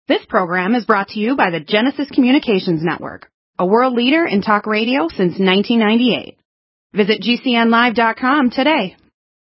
This program is brought to you by the Genesis Communications Network, a world leader in talk radio since 1998. Visit GCNlive.com today.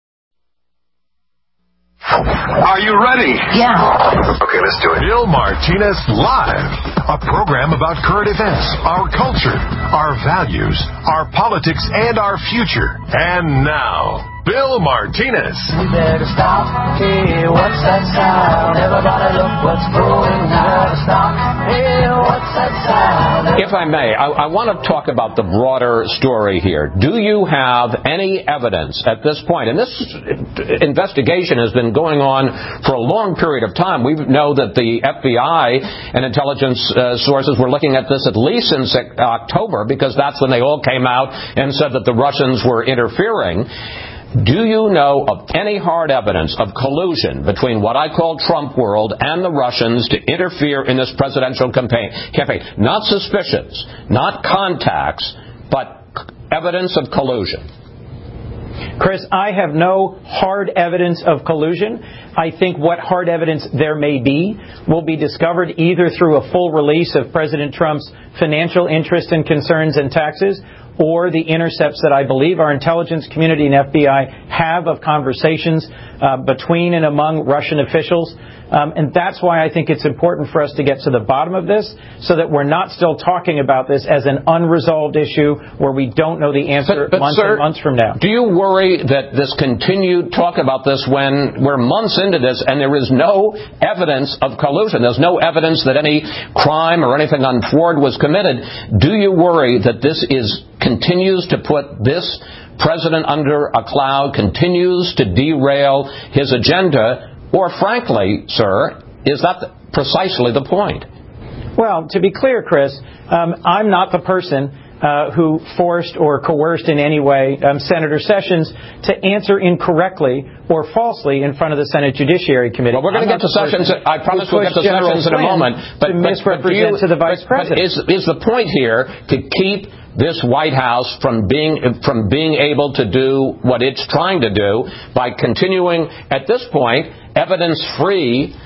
Are you ready? Yeah. Okay, let's do it. Bill Martinez Live, a program about current events, our culture, our values, our politics, and our future. And now, Bill Martinez. We better stop. Hey, what's that sound? Everybody look what's going on. Stop. Hey, what's that sound? If I may, I want to talk about the broader story here. Do you have any evidence at this point? And this investigation has been going on for a long period of time. We know that the FBI and intelligence sources were looking at this at least since October, because that's when they all came out and said that the Russians were interfering. Do you know of any hard evidence of collusion between what I call Trump world and the Russians to interfere in this presidential campaign? Not suspicions, not contacts, but evidence of collusion. Chris, I have no hard evidence of collusion. I think what hard evidence there may be will be discovered either through a full release of President Trump's financial interests and concerns and taxes, or the intercepts that I believe our intelligence community and FBI have of conversations between and among Russian officials. And that's why I think it's important for us to get to the bottom of this, so that we're not still talking about this as an unresolved issue where we don't know the answer months and months from now. Do you worry that this continued talk about this when we're months into this and there is no evidence of collusion? There's no evidence that any crime or anything untoward was committed. Do you worry that this continues to put this president under a cloud, continues to derail his agenda? Or, frankly, sir, is that precisely the point? Well, to be clear, Chris, I'm not the person who forced or coerced in any way Senator Sessions to answer incorrectly or falsely in front of the Senate Judiciary Committee. Well, we're going to get to Sessions. I promise we'll get to Sessions in a moment. But misrepresent to the Vice President. Is the point here to keep this White House from being able to do what it's trying to do by continuing, at this point, evidence-free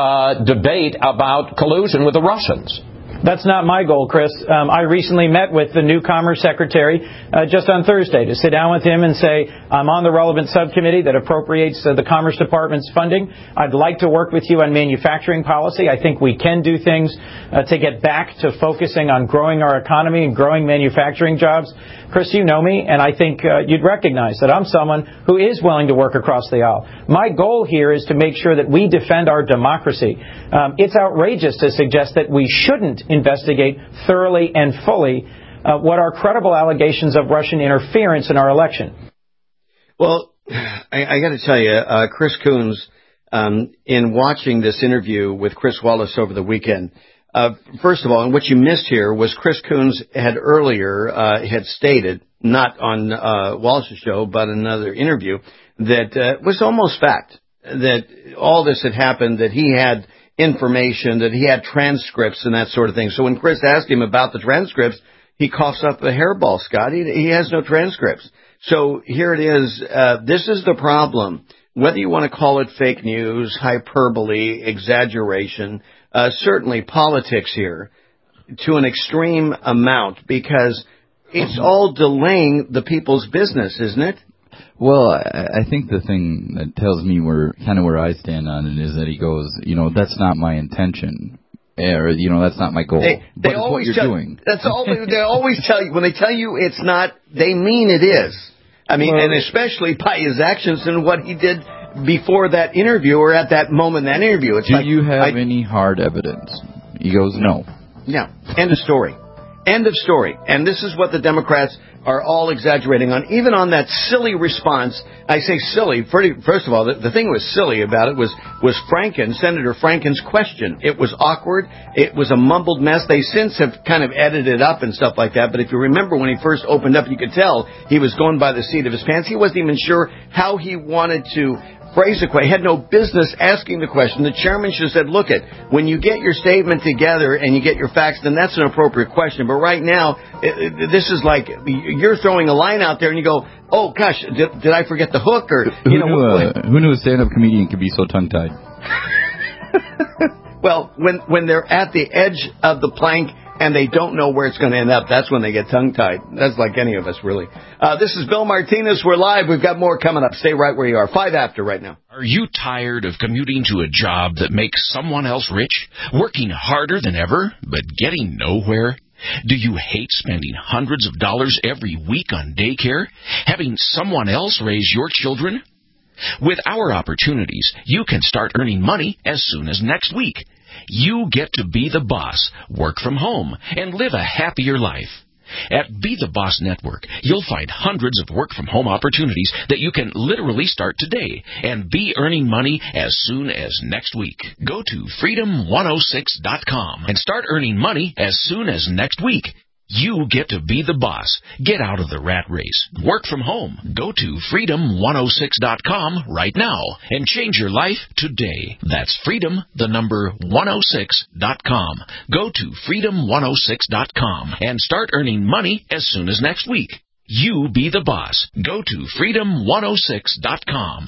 debate about collusion with the Russians? That's not my goal, Chris. I recently met with the new Commerce Secretary just on Thursday to sit down with him and say, I'm on the relevant subcommittee that appropriates the Commerce Department's funding. I'd like to work with you on manufacturing policy. I think we can do things to get back to focusing on growing our economy and growing manufacturing jobs. Chris, you know me, and I think you'd recognize that I'm someone who is willing to work across the aisle. My goal here is to make sure that we defend our democracy. It's outrageous to suggest that we shouldn't investigate thoroughly and fully what are credible allegations of Russian interference in our election. Well, I got to tell you, Chris Coons, in watching this interview with Chris Wallace over the weekend, first of all, and what you missed here was Chris Coons had earlier had stated, not on Wallace's show, but in another interview, that was almost fact, that all this had happened, that he had information, that he had transcripts and that sort of thing. So when Chris asked him about the transcripts, he coughs up a hairball, Scott. He has no transcripts. So here it is. This is the problem. Whether you want to call it fake news, hyperbole, exaggeration, certainly politics here to an extreme amount, because it's all delaying the people's business, isn't it? Well, I think the thing that tells me where I stand on it is that he goes, that's not my intention. Or, that's not my goal. But it's what you're doing. That's all they always tell you. When they tell you it's not, they mean it is. I mean, and especially by his actions and what he did before that interview or at that moment in that interview. It's Do you have any hard evidence? He goes, no. Yeah. End of story. End of story. And this is what the Democrats are all exaggerating on. Even on that silly response, I say silly. First of all, the thing that was silly about it was Senator Franken's question. It was awkward. It was a mumbled mess. They since have kind of edited it up and stuff like that. But if you remember when he first opened up, you could tell he was going by the seat of his pants. He wasn't even sure how he wanted to phrase the question. He had no business asking the question. The chairman should have said, look, when you get your statement together and you get your facts, then that's an appropriate question. But right now, this is like you're throwing a line out there and you go, oh, gosh, did I forget the hook? Or Who knew a stand-up comedian could be so tongue-tied? Well, when they're at the edge of the plank and they don't know where it's going to end up, that's when they get tongue-tied. That's like any of us, really. This is Bill Martinez. We're live. We've got more coming up. Stay right where you are. 5 after right now. Are you tired of commuting to a job that makes someone else rich, working harder than ever, but getting nowhere? Do you hate spending hundreds of dollars every week on daycare, having someone else raise your children? With our opportunities, you can start earning money as soon as next week. You get to be the boss, work from home, and live a happier life. At Be the Boss Network, you'll find hundreds of work-from-home opportunities that you can literally start today and be earning money as soon as next week. Go to freedom106.com and start earning money as soon as next week. You get to be the boss. Get out of the rat race. Work from home. Go to freedom106.com right now and change your life today. That's freedom106.com. Go to freedom106.com and start earning money as soon as next week. You be the boss. Go to freedom106.com.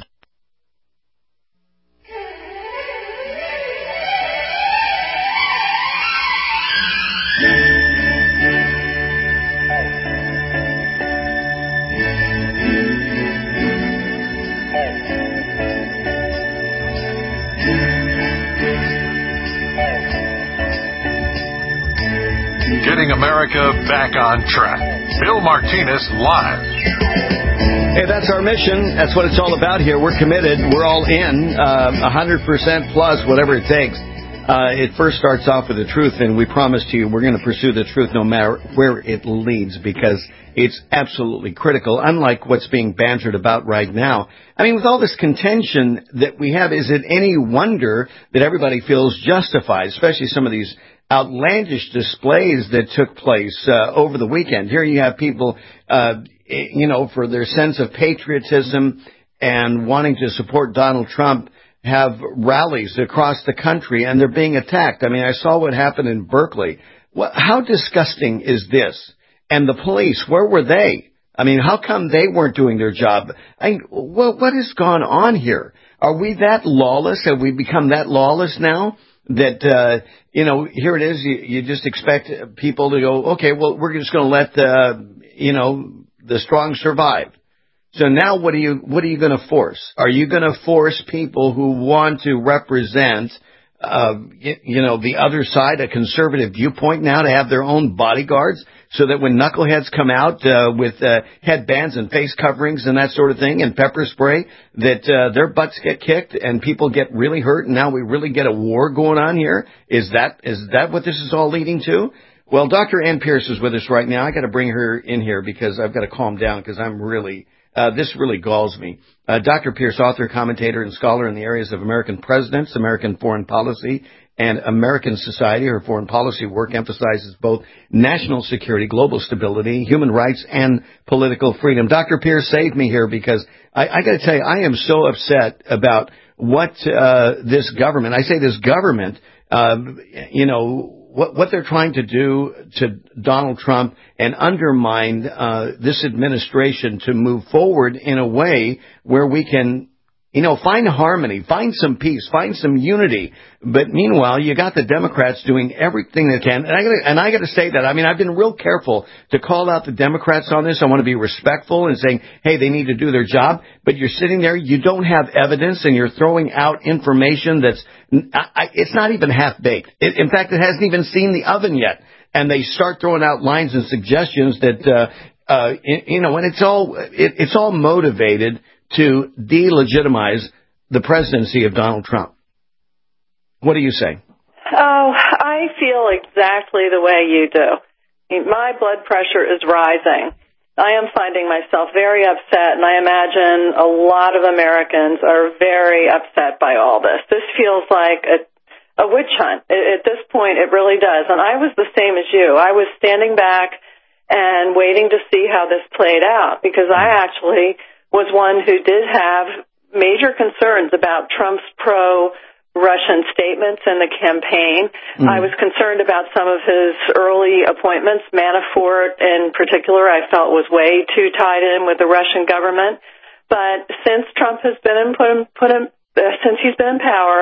Getting America back on track. Bill Martinez live. Hey, that's our mission. That's what it's all about here. We're committed. We're all in, 100% plus, whatever it takes. It first starts off with the truth, and we promise to you we're going to pursue the truth no matter where it leads, because it's absolutely critical, unlike what's being bantered about right now. I mean, with all this contention that we have, is it any wonder that everybody feels justified, especially some of these outlandish displays that took place over the weekend? Here you have people, for their sense of patriotism and wanting to support Donald Trump, have rallies across the country, and they're being attacked. I mean, I saw what happened in Berkeley. How disgusting is this? And the police, where were they? I mean, how come they weren't doing their job? What has gone on here? Are we that lawless? Have we become that lawless now that, here it is, you just expect people to go, okay, well, we're just going to let, the strong survive. So now what are you going to force? Are you going to force people who want to represent, the other side, a conservative viewpoint now, to have their own bodyguards, so that when knuckleheads come out with headbands and face coverings and that sort of thing and pepper spray, that their butts get kicked and people get really hurt, and now we really get a war going on here? Is that what this is all leading to? Well, Dr. Ann Pierce is with us right now. I got to bring her in here because I've got to calm down, because I'm really this really galls me. Dr. Pierce, author, commentator, and scholar in the areas of American presidents, American foreign policy, and American society. Her foreign policy work emphasizes both national security, global stability, human rights, and political freedom. Dr. Pierce, save me here, because I got to tell you, I am so upset about what this government, I say this government, what they're trying to do to Donald Trump and undermine this administration to move forward in a way where we can, find harmony, find some peace, find some unity. But meanwhile, you got the Democrats doing everything they can. And I got to say that, I've been real careful to call out the Democrats on this. I want to be respectful and saying, hey, they need to do their job. But you're sitting there, you don't have evidence, and you're throwing out information it's not even half-baked. In fact, it hasn't even seen the oven yet. And they start throwing out lines and suggestions that, and it's all motivated to delegitimize the presidency of Donald Trump. What do you say? Oh, I feel exactly the way you do. My blood pressure is rising. I am finding myself very upset, and I imagine a lot of Americans are very upset by all this. This feels like a witch hunt. At this point, it really does. And I was the same as you. I was standing back and waiting to see how this played out, because I actually was one who did have major concerns about Trump's pro-Russian statements in the campaign. I was concerned about some of his early appointments. Manafort, in particular, I felt was way too tied in with the Russian government. But since Trump has been since he's been in power,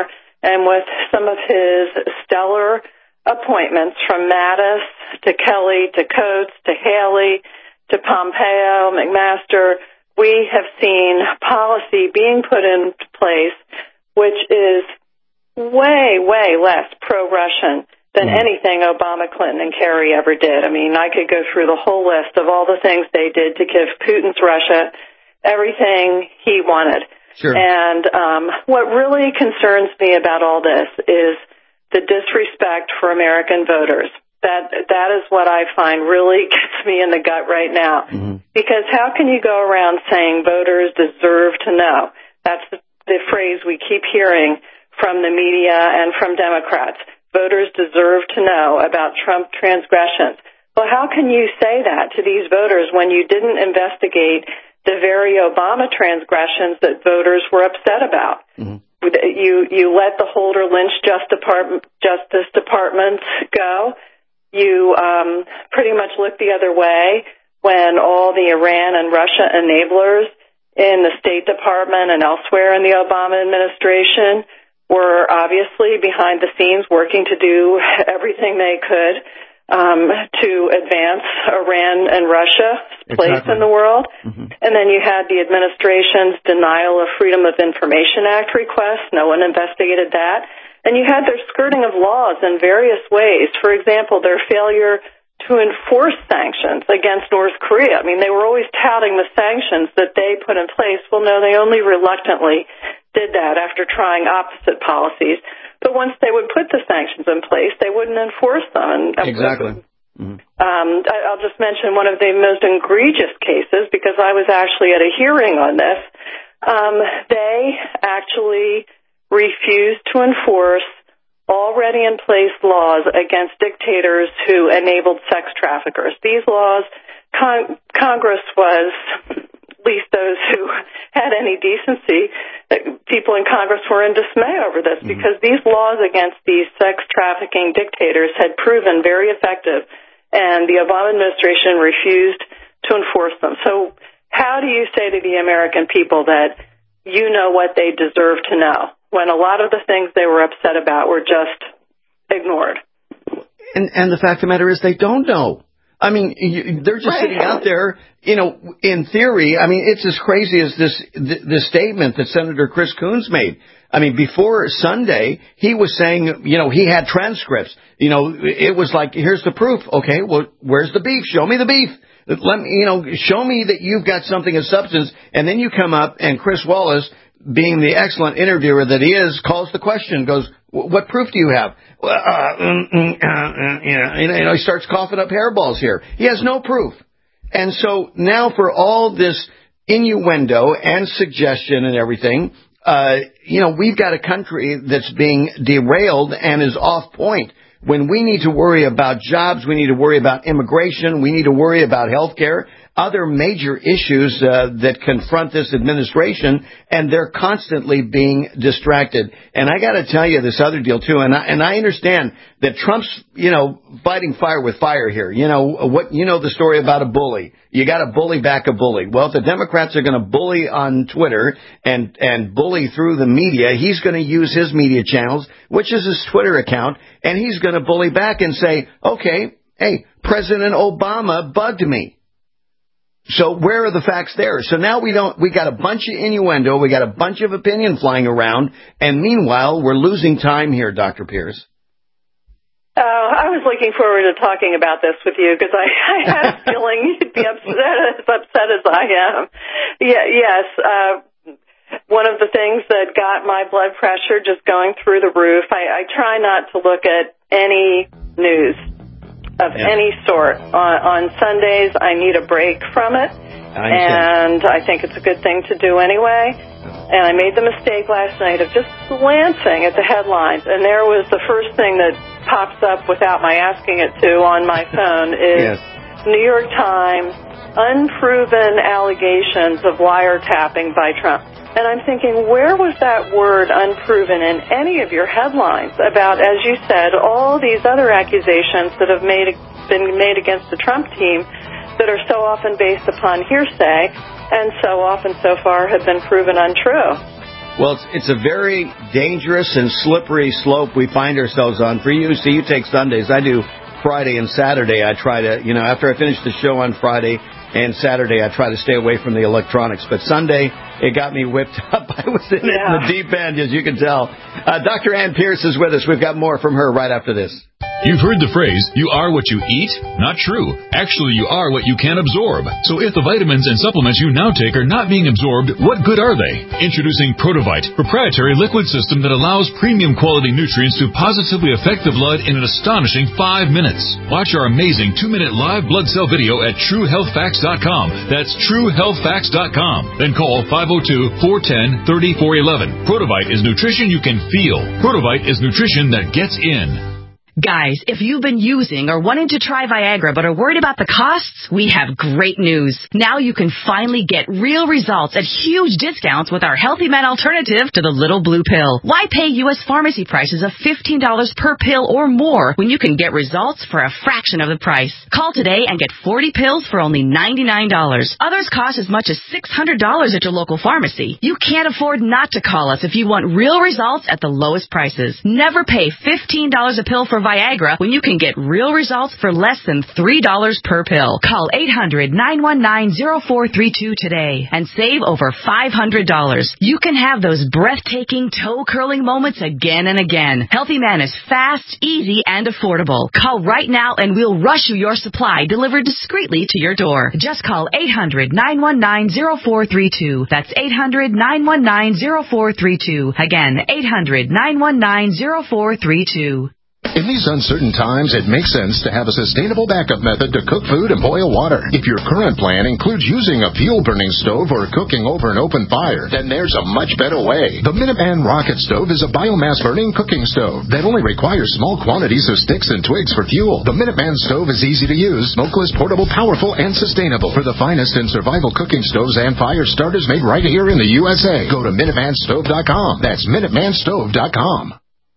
and with some of his stellar appointments from Mattis to Kelly to Coates to Haley to Pompeo, McMaster, we have seen policy being put in place which is way, way less pro-Russian than anything Obama, Clinton, and Kerry ever did. I mean, I could go through the whole list of all the things they did to give Putin's Russia everything he wanted. Sure. And what really concerns me about all this is the disrespect for American voters. That is what I find really gets me in the gut right now. Mm-hmm. Because how can you go around saying voters deserve to know? That's the phrase we keep hearing from the media and from Democrats. Voters deserve to know about Trump transgressions. Well, how can you say that to these voters when you didn't investigate the very Obama transgressions that voters were upset about? Mm-hmm. You let the Holder Lynch Justice Department go. You pretty much looked the other way when all the Iran and Russia enablers in the State Department and elsewhere in the Obama administration were obviously behind the scenes working to do everything they could to advance Iran and Russia's place in the world. Mm-hmm. And then you had the administration's denial of Freedom of Information Act request. No one investigated that. And you had their skirting of laws in various ways. For example, their failure to enforce sanctions against North Korea. I mean, they were always touting the sanctions that they put in place. Well, no, they only reluctantly did that after trying opposite policies. But once they would put the sanctions in place, they wouldn't enforce them. Exactly. Mm-hmm. I'll just mention one of the most egregious cases because I was actually at a hearing on this. They actually refused to enforce already in place laws against dictators who enabled sex traffickers. These laws, Congress was, at least those who had any decency, people in Congress were in dismay over this because these laws against these sex trafficking dictators had proven very effective, and the Obama administration refused to enforce them. So how do you say to the American people that you know what they deserve to know when a lot of the things they were upset about were just ignored? And the fact of the matter is they don't know. I mean, they're just sitting out there, you know, in theory. I mean, it's as crazy as this statement that Senator Chris Coons made. I mean, before Sunday, he was saying, you know, he had transcripts. You know, it was like, here's the proof. Okay, well, where's the beef? Show me the beef. Let me, you know, show me that you've got something of substance. And then you come up and Chris Wallace, being the excellent interviewer that he is, calls the question, goes, what proof do you have? He starts coughing up hairballs here. He has no proof. And so now for all this innuendo and suggestion and everything, we've got a country that's being derailed and is off point. When we need to worry about jobs, we need to worry about immigration, we need to worry about health care, other major issues that confront this administration, and they're constantly being distracted. And I got to tell you this other deal, too, and I understand that Trump's, fighting fire with fire here. The story about a bully. You got to bully back a bully. Well, if the Democrats are going to bully on Twitter and bully through the media, he's going to use his media channels, which is his Twitter account, and he's going to bully back and say, okay, hey, President Obama bugged me. So where are the facts there? So now we got a bunch of innuendo, we got a bunch of opinion flying around, and meanwhile, we're losing time here, Dr. Pierce. I was looking forward to talking about this with you because I had a feeling you'd be as upset as I am. Yes. One of the things that got my blood pressure just going through the roof, I try not to look at any news of any sort. On Sundays, I need a break from it, and I think it's a good thing to do anyway. And I made the mistake last night of just glancing at the headlines, and there was the first thing that pops up without my asking it to on my phone is New York Times, unproven allegations of wiretapping by Trump. And I'm thinking, where was that word unproven in any of your headlines about, as you said, all these other accusations that have been made against the Trump team that are so often based upon hearsay and so often so far have been proven untrue? Well, it's a very dangerous and slippery slope we find ourselves on. For you, see, you take Sundays. I do Friday and Saturday. I try to, after I finish the show on Friday and Saturday, I try to stay away from the electronics. But Sunday, it got me whipped up. I was in the deep end, as you can tell. Dr. Ann Pierce is with us. We've got more from her right after this. You've heard the phrase, you are what you eat? Not true. Actually, you are what you can absorb. So if the vitamins and supplements you now take are not being absorbed, what good are they? Introducing Protovite, proprietary liquid system that allows premium quality nutrients to positively affect the blood in an astonishing 5 minutes. Watch our amazing 2-minute live blood cell video at TrueHealthFacts.com. That's TrueHealthFacts.com. Then call 502-410-3411. Protovite is nutrition you can feel. Protovite is nutrition that gets in. Guys, if you've been using or wanting to try Viagra but are worried about the costs, we have great news. Now you can finally get real results at huge discounts with our Healthy Men alternative to the little blue pill. Why pay U.S. pharmacy prices of $15 per pill or more when you can get results for a fraction of the price? Call today and get 40 pills for only $99. Others cost as much as $600 at your local pharmacy. You can't afford not to call us if you want real results at the lowest prices. Never pay $15 a pill for Viagra when you can get real results for less than $3 per pill. Call 800-919-0432 today and save over $500. You can have those breathtaking, toe-curling moments again and again. Healthy Man is fast, easy, and affordable. Call right now and we'll rush you your supply delivered discreetly to your door. Just call 800-919-0432. That's 800-919-0432. Again, 800-919-0432. In these uncertain times, it makes sense to have a sustainable backup method to cook food and boil water. If your current plan includes using a fuel-burning stove or cooking over an open fire, then there's a much better way. The Minuteman Rocket Stove is a biomass-burning cooking stove that only requires small quantities of sticks and twigs for fuel. The Minuteman Stove is easy to use, smokeless, portable, powerful, and sustainable. For the finest in survival cooking stoves and fire starters made right here in the USA, go to MinutemanStove.com. That's MinutemanStove.com.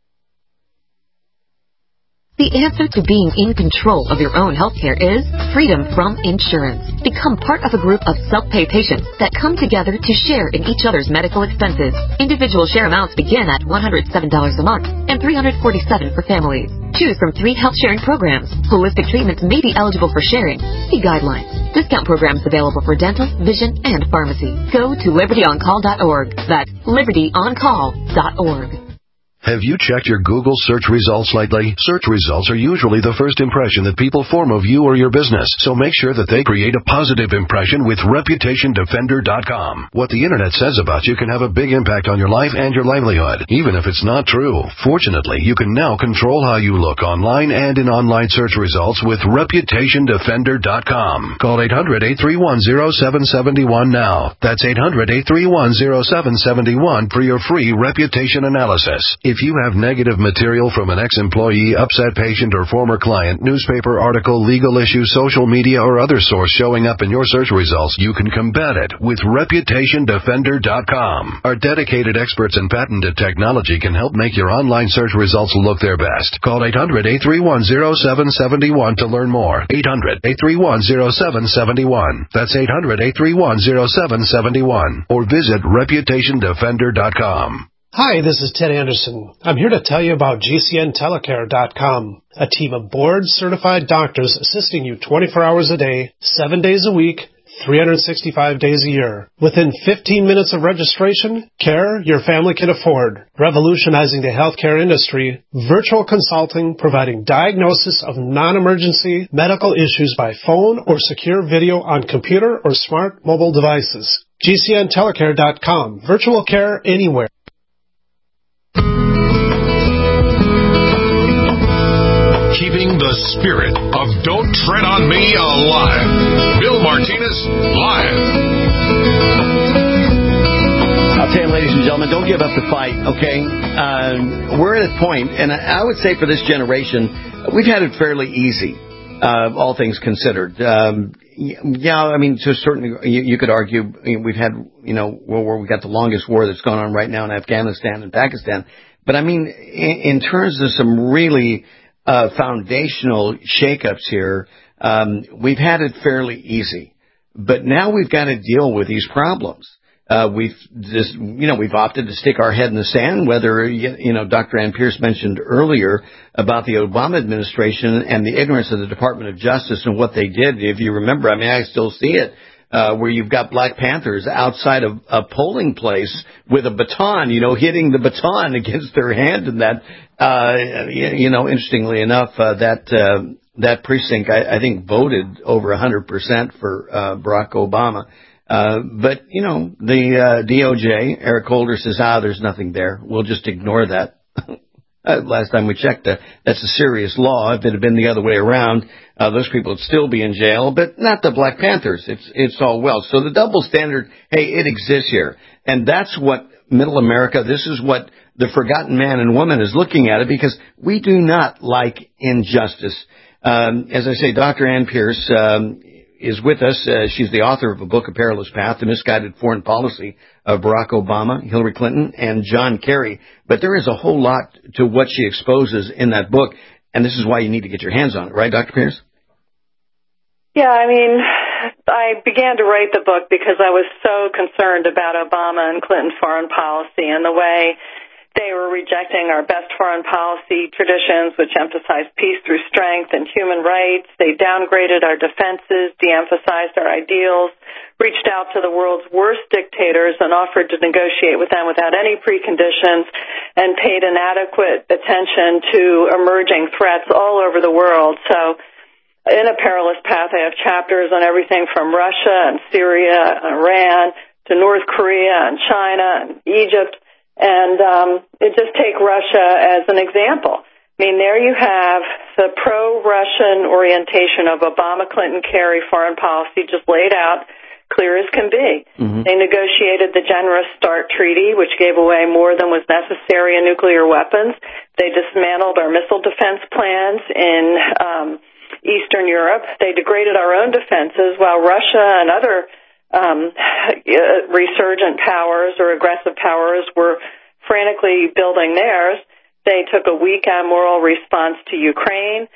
The answer to being in control of your own healthcare is freedom from insurance. Become part of a group of self-pay patients that come together to share in each other's medical expenses. Individual share amounts begin at $107 a month and $347 for families. Choose from 3 health sharing programs. Holistic treatments may be eligible for sharing. See guidelines. Discount programs available for dental, vision, and pharmacy. Go to libertyoncall.org. That's libertyoncall.org. Have you checked your Google search results lately? Search results are usually the first impression that people form of you or your business, so make sure that they create a positive impression with ReputationDefender.com. What the Internet says about you can have a big impact on your life and your livelihood, even if it's not true. Fortunately, you can now control how you look online and in online search results with ReputationDefender.com. Call 800-831-0771 now. That's 800-831-0771 for your free reputation analysis. If you have negative material from an ex-employee, upset patient, or former client, newspaper article, legal issue, social media, or other source showing up in your search results, you can combat it with ReputationDefender.com. Our dedicated experts in patented technology can help make your online search results look their best. Call 800-831-0771 to learn more. 800-831-0771. That's 800-831-0771. Or visit ReputationDefender.com. Hi, this is Ted Anderson. I'm here to tell you about GCNTelecare.com, a team of board-certified doctors assisting you 24 hours a day, 7 days a week, 365 days a year. Within 15 minutes of registration, care your family can afford. Revolutionizing the healthcare industry, virtual consulting providing diagnosis of non-emergency medical issues by phone or secure video on computer or smart mobile devices. GCNTelecare.com, virtual care anywhere. Keeping the spirit of Don't Tread on Me alive. Bill Martinez, live. I'll tell you, ladies and gentlemen, don't give up the fight, okay? We're at a point, and I would say for this generation, we've had it fairly easy, all things considered. Yeah, I mean, to a certain, you could argue we've had, where we got the longest war that's going on right now in Afghanistan and Pakistan. But I mean, in terms of some really foundational shakeups here, we've had it fairly easy. But now we've got to deal with these problems. We've opted to stick our head in the sand, whether, Dr. Ann Pierce mentioned earlier about the Obama administration and the ignorance of the Department of Justice and what they did. If you remember, I still see it, where you've got Black Panthers outside of a polling place with a baton, hitting the baton against their hand, and that, interestingly enough, that precinct, I think, voted over 100% for Barack Obama. But the DOJ, Eric Holder says, there's nothing there. We'll just ignore that. Last time we checked, that's a serious law. If it had been the other way around, those people would still be in jail, but not the Black Panthers. It's all well. So the double standard, hey, it exists here. And that's what middle America, this is what the forgotten man and woman is looking at it, because we do not like injustice. As I say, Dr. Ann Pierce is with us. She's the author of a book, A Perilous Path, The Misguided Foreign Policy of Barack Obama, Hillary Clinton, and John Kerry. But there is a whole lot to what she exposes in that book, and this is why you need to get your hands on it, right, Dr. Pierce? Yeah, I began to write the book because I was so concerned about Obama and Clinton foreign policy and the way they were rejecting our best foreign policy traditions, which emphasized peace through strength and human rights. They downgraded our defenses, de-emphasized our ideals, reached out to the world's worst dictators and offered to negotiate with them without any preconditions, and paid inadequate attention to emerging threats all over the world. So in A Perilous Path, I have chapters on everything from Russia and Syria and Iran to North Korea and China and Egypt. And just take Russia as an example. There you have the pro-Russian orientation of Obama, Clinton, Kerry foreign policy just laid out, clear as can be. Mm-hmm. They negotiated the Generous START Treaty, which gave away more than was necessary in nuclear weapons. They dismantled our missile defense plans in Eastern Europe. They degraded our own defenses while Russia and other resurgent powers or aggressive powers were frantically building theirs. They took a weak, immoral response to Ukraine.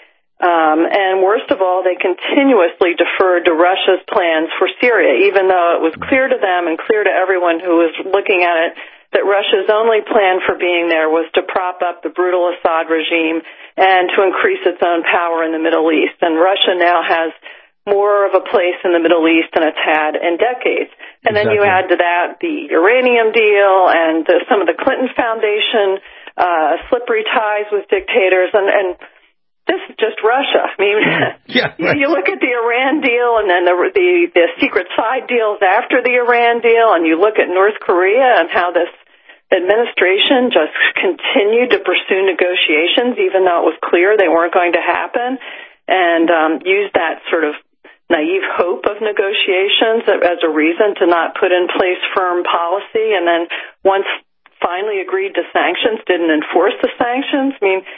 And worst of all, they continuously deferred to Russia's plans for Syria, even though it was clear to them and clear to everyone who was looking at it that Russia's only plan for being there was to prop up the brutal Assad regime and to increase its own power in the Middle East. And Russia now has more of a place in the Middle East than it's had in decades. And then you add to that the uranium deal and some of the Clinton Foundation slippery ties with dictators. And this is just Russia. You look at the Iran deal and then the secret side deals after the Iran deal, and you look at North Korea and how this administration just continued to pursue negotiations even though it was clear they weren't going to happen, and used that sort of naive hope of negotiations as a reason to not put in place firm policy, and then once finally agreed to sanctions, didn't enforce the sanctions.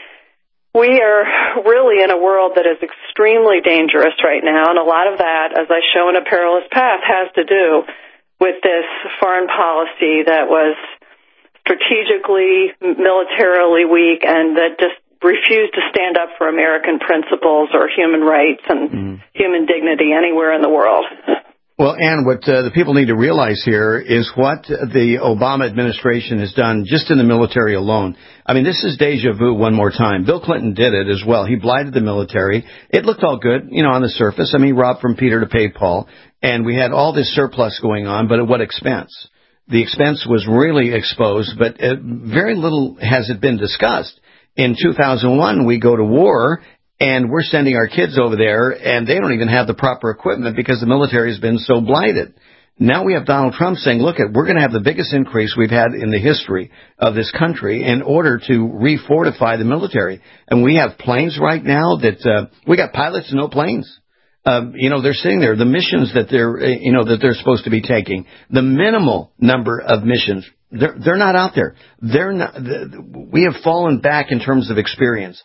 We are really in a world that is extremely dangerous right now, and a lot of that, as I show in A Perilous Path, has to do with this foreign policy that was strategically, militarily weak, and that just refused to stand up for American principles or human rights and human dignity anywhere in the world. Well, Ann, what the people need to realize here is what the Obama administration has done just in the military alone. This is deja vu one more time. Bill Clinton did it as well. He blighted the military. It looked all good, on the surface. Robbed from Peter to pay Paul. And we had all this surplus going on, but at what expense? The expense was really exposed, but very little has it been discussed. In 2001, we go to war, and we're sending our kids over there, and they don't even have the proper equipment because the military has been so blighted. Now we have Donald Trump saying, look, we're going to have the biggest increase we've had in the history of this country in order to refortify the military. And we have planes right now that we got pilots and no planes. They're sitting there. The missions that they're supposed to be taking, the minimal number of missions, they're not out there. We have fallen back in terms of experience.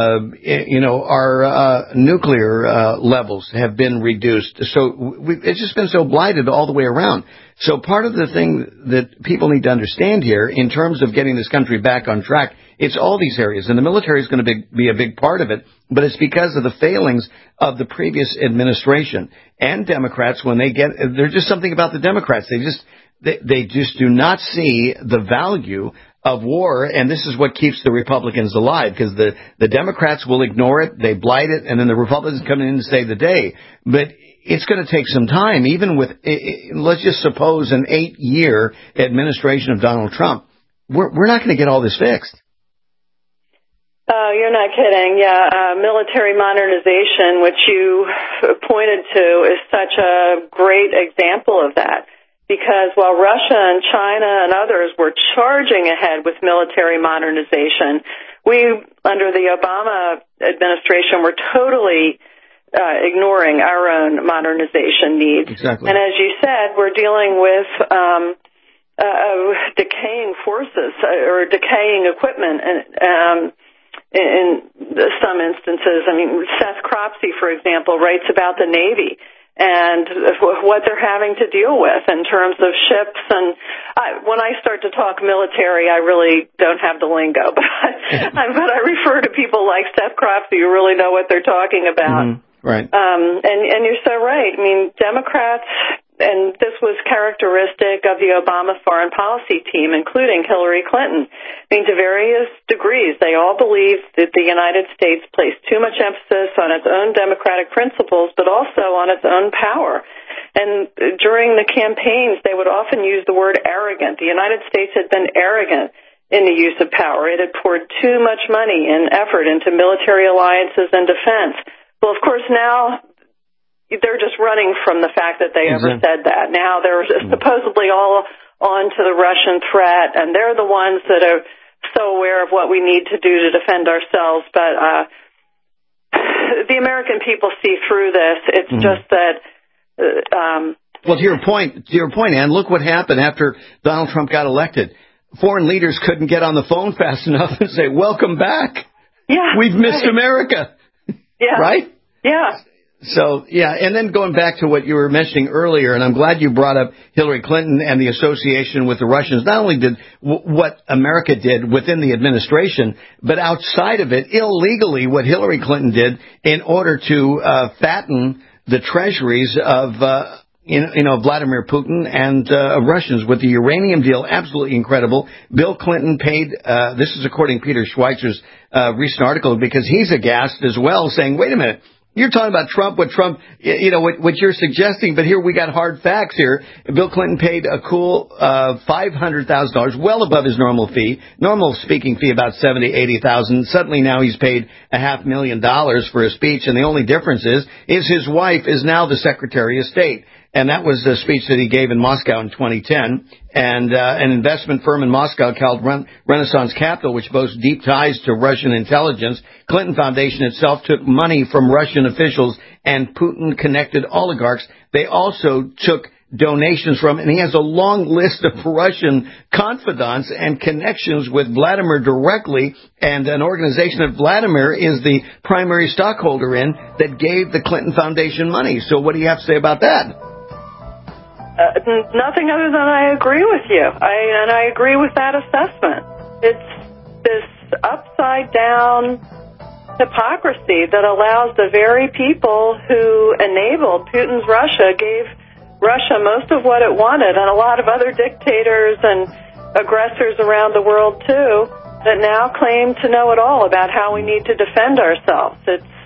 Our nuclear levels have been reduced. So it's just been so blighted all the way around. So part of the thing that people need to understand here in terms of getting this country back on track, it's all these areas. And the military is going to be a big part of it. But it's because of the failings of the previous administration and Democrats. There's just something about the Democrats. They just do not see the value of war, and this is what keeps the Republicans alive, because the Democrats will ignore it, they blight it, and then the Republicans come in and save the day. But it's going to take some time, even with, let's just suppose, an 8-year administration of Donald Trump. We're not going to get all this fixed. You're not kidding. Yeah, military modernization, which you pointed to, is such a great example of that. Because while Russia and China and others were charging ahead with military modernization, we, under the Obama administration, were totally ignoring our own modernization needs. Exactly. And as you said, we're dealing with decaying forces or decaying equipment in some instances. I mean, Seth Cropsey, for example, writes about the Navy and what they're having to deal with in terms of ships. And when I start to talk military, I really don't have the lingo, but I refer to people like Seth Cropsey who really know what they're talking about. Mm-hmm. Right. And you're so right. I mean, Democrats, and this was characteristic of the Obama foreign policy team, including Hillary Clinton. I mean, to various degrees, they all believe that the United States placed too much emphasis on its own democratic principles, but also on its own power. And during the campaigns, they would often use the word arrogant. The United States had been arrogant in the use of power. It had poured too much money and effort into military alliances and defense. Well, of course, now they're just running from the fact that they ever said that. Now they're supposedly all on to the Russian threat, and they're the ones that are so aware of what we need to do to defend ourselves. But the American people see through this. It's just that... well, to your point, Ann, look what happened after Donald Trump got elected. Foreign leaders couldn't get on the phone fast enough and say, welcome back. Yeah, we've missed America. Yeah. Right? Yeah. So, yeah, and then going back to what you were mentioning earlier, and I'm glad you brought up Hillary Clinton and the association with the Russians. Not only did what America did within the administration, but outside of it, illegally, what Hillary Clinton did in order to fatten the treasuries of Vladimir Putin and Russians with the uranium deal. Absolutely incredible. Bill Clinton paid, this is according to Peter Schweizer's recent article, because he's aghast as well, saying, wait a minute, you're talking about Trump, what you're suggesting, but here we got hard facts here. Bill Clinton paid a cool $500,000, well above his normal speaking fee about $70,000-$80,000. Suddenly now he's paid $500,000 for a speech, and the only difference is his wife is now the Secretary of State. And that was the speech that he gave in Moscow in 2010. And an investment firm in Moscow called Renaissance Capital, which boasts deep ties to Russian intelligence. Clinton Foundation itself took money from Russian officials and Putin-connected oligarchs. They also took donations from, and he has a long list of Russian confidants and connections with Vladimir directly, and an organization that Vladimir is the primary stockholder in that gave the Clinton Foundation money. So what do you have to say about that? Nothing other than I agree with you. I agree with that assessment. It's this upside-down hypocrisy that allows the very people who enabled Putin's Russia, gave Russia most of what it wanted, and a lot of other dictators and aggressors around the world, too, that now claim to know it all about how we need to defend ourselves.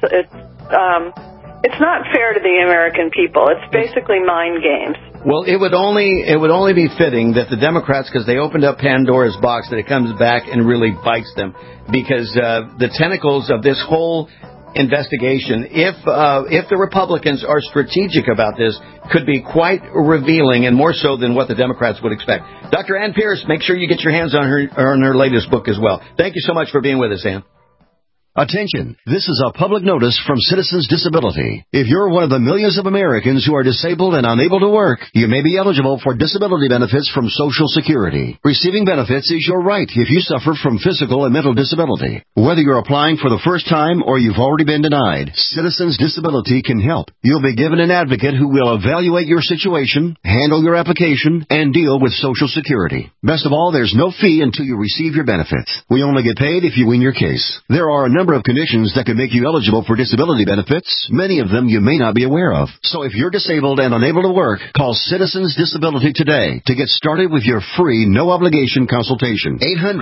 It's not fair to the American people. It's basically mind games. Well, it would only be fitting that the Democrats, because they opened up Pandora's box, that it comes back and really bites them, because the tentacles of this whole investigation, if the Republicans are strategic about this, could be quite revealing, and more so than what the Democrats would expect. Dr. Ann Pierce, make sure you get your hands on her latest book as well. Thank you so much for being with us, Ann. Attention, this is a public notice from Citizens Disability. If you're one of the millions of Americans who are disabled and unable to work, you may be eligible for disability benefits from Social Security. Receiving benefits is your right if you suffer from physical and mental disability. Whether you're applying for the first time or you've already been denied, Citizens Disability can help. You'll be given an advocate who will evaluate your situation, handle your application, and deal with Social Security. Best of all, there's no fee until you receive your benefits. We only get paid if you win your case. There are a number of conditions that could make you eligible for disability benefits, many of them you may not be aware of. So if you're disabled and unable to work, call Citizens Disability today to get started with your free, no-obligation consultation.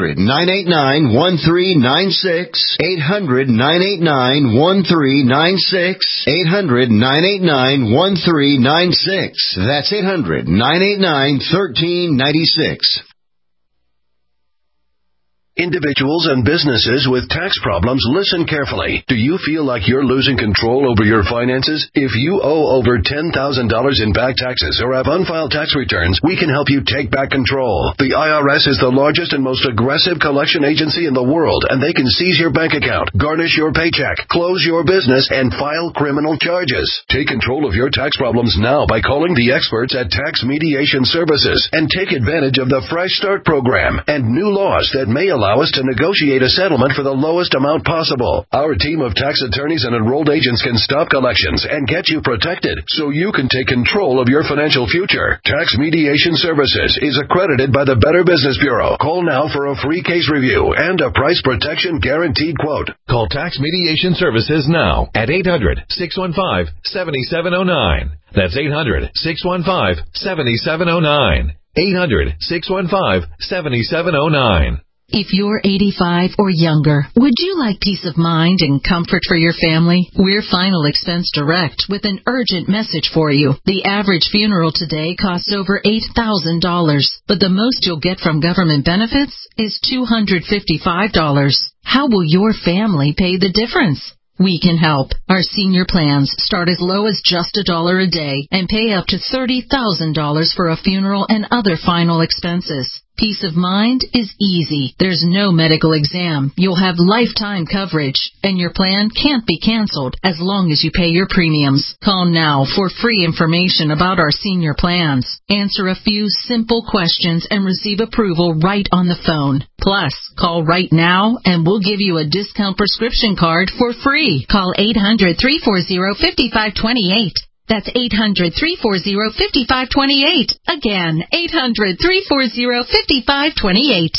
800-989-1396. 800-989-1396. 800-989-1396. That's 800-989-1396. Individuals and businesses with tax problems, listen carefully. Do you feel like you're losing control over your finances? If you owe over $10,000 in back taxes or have unfiled tax returns, we can help you take back control. The IRS is the largest and most aggressive collection agency in the world, and they can seize your bank account, garnish your paycheck, close your business, and file criminal charges. Take control of your tax problems now by calling the experts at Tax Mediation Services and take advantage of the Fresh Start program and new laws that may allow us to negotiate a settlement for the lowest amount possible. Our team of tax attorneys and enrolled agents can stop collections and get you protected so you can take control of your financial future. Tax Mediation Services is accredited by the Better Business Bureau. Call now for a free case review and a price protection guaranteed quote. Call Tax Mediation Services now at 800-615-7709. That's 800-615-7709. 800-615-7709. If you're 85 or younger, would you like peace of mind and comfort for your family? We're Final Expense Direct with an urgent message for you. The average funeral today costs over $8,000, but the most you'll get from government benefits is $255. How will your family pay the difference? We can help. Our senior plans start as low as just $1 a day and pay up to $30,000 for a funeral and other final expenses. Peace of mind is easy. There's no medical exam. You'll have lifetime coverage, and your plan can't be canceled as long as you pay your premiums. Call now for free information about our senior plans. Answer a few simple questions and receive approval right on the phone. Plus, call right now and we'll give you a discount prescription card for free. Call 800-340-5528. That's 800-340-5528. Again, 800-340-5528.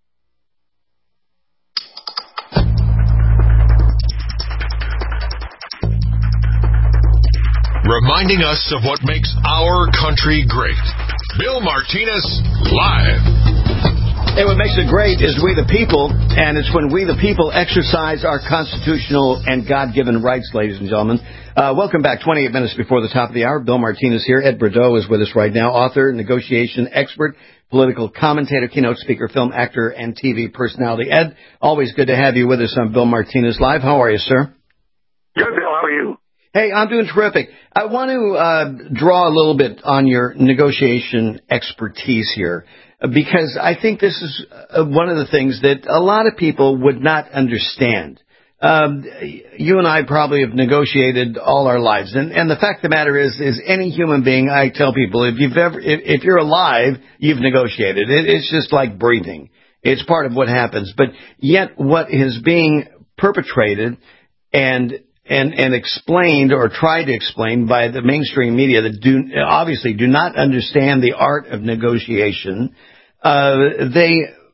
Reminding us of what makes our country great. Bill Martinez, live. And what makes it great is we the people, and it's when we the people exercise our constitutional and God-given rights, ladies and gentlemen. Welcome back. 28 minutes before the top of the hour. Bill Martinez here. Ed Bordeaux is with us right now. Author, negotiation expert, political commentator, keynote speaker, film actor, and TV personality. Ed, always good to have you with us on Bill Martinez Live. How are you, sir? Good, Bill. How are you? Hey, I'm doing terrific. I want to draw a little bit on your negotiation expertise here, because I think this is one of the things that a lot of people would not understand. You and I probably have negotiated all our lives, and the fact of the matter is any human being, I tell people, if you're alive, you've negotiated. It's just like breathing. It's part of what happens. But yet what is being perpetrated and explained or tried to explain by the mainstream media that obviously do not understand the art of negotiation, they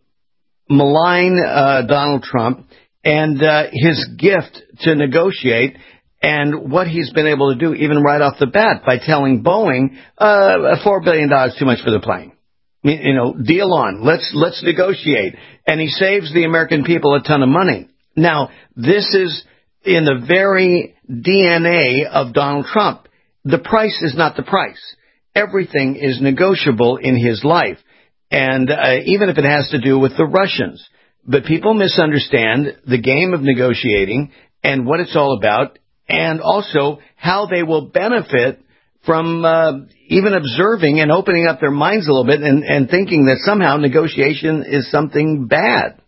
malign Donald Trump and his gift to negotiate, and what he's been able to do even right off the bat by telling Boeing $4 billion too much for the plane. You know, deal on. Let's negotiate. And he saves the American people a ton of money. Now, this is in the very DNA of Donald Trump. The price is not the price. Everything is negotiable in his life, and even if it has to do with the Russians. But people misunderstand the game of negotiating and what it's all about, and also how they will benefit from even observing and opening up their minds a little bit and thinking that somehow negotiation is something bad.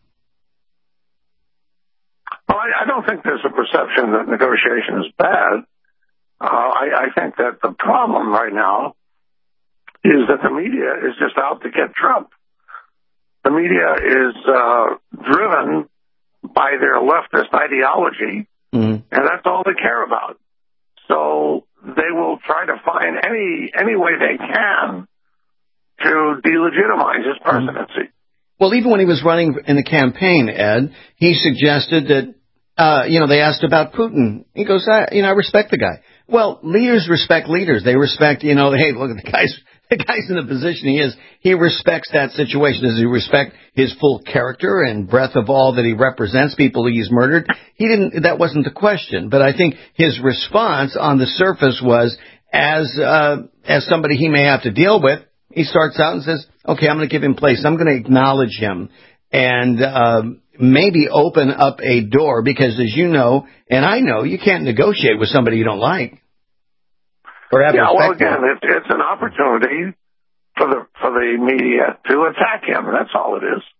Well, I don't think there's a perception that negotiation is bad. I think that the problem right now is that the media is just out to get Trump. The media is driven by their leftist ideology, and that's all they care about. So they will try to find any way they can to delegitimize his presidency. Well, even when he was running in the campaign, Ed, he suggested that they asked about Putin. He goes, I respect the guy. Well, leaders respect leaders. They respect, hey, look, the guy's in the position he is. He respects that situation. Does he respect his full character and breadth of all that he represents, people he's murdered? That wasn't the question. But I think his response on the surface was, as somebody he may have to deal with, he starts out and says, okay, I'm going to give him place. I'm going to acknowledge him and maybe open up a door, because as you know, and I know, you can't negotiate with somebody you don't like. Or have respect well, again, it's an opportunity for the media to attack him. That's all it is.